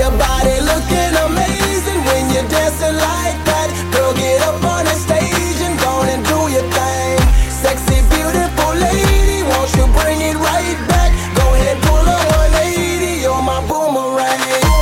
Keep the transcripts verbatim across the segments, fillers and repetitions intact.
Your body looking amazing when you're dancing like that. Girl, get up on the stage and go and do your thing. Sexy, beautiful lady, won't you bring it right back? Go ahead, pull a one eighty, you're my boomerang.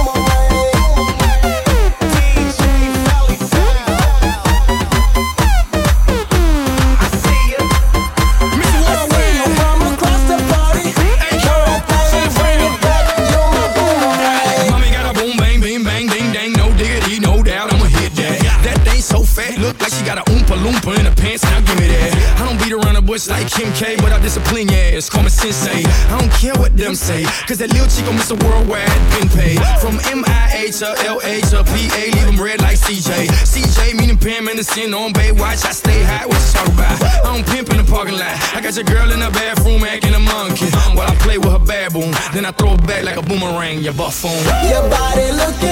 Look like she got a oompa loompa in her pants, now give me that. I don't beat around the bush like Kim K, but I discipline your ass, call me sensei. I don't care what them say, cause that little chick gon' miss a worldwide been paid. From M I A to L A to P A, leave them red like C J. C J meaning Pam Anderson on Baywatch, I stay high, what you talk about? I don't pimp in the parking lot, I got your girl in the bathroom acting a monkey, while I play with her baboon, then I throw it back like a boomerang, you buffoon. Your body looking